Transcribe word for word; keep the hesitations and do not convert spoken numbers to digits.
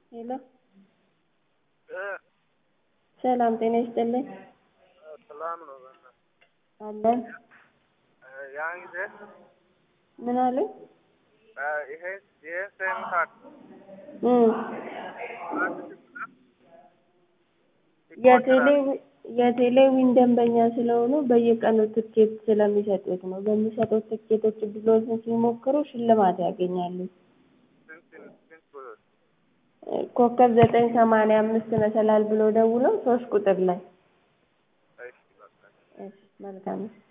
ሄሎ እ ሰላም ጤና ይስጥልኝ። ሰላም ነው በእናትህ አለን ያን ጊዜ ምን አሉ? ይሄ ይሄ ሴም ካርድ እም የቴሌ የቴሌዊን ደንበኛ ስለሆኑ በየቀኑ ትኬት ስለሚሰጡት ነው። በሚሰጡት ትኬቶች እድሎችን ሲሞክሩ ሽልማት ያገኛሉ። ኮከብ ዘጠኝ ሰማንያ አምስት መሰላል ብለው ደውለው ሶስት ቁጥር ላይ እሺ መልካም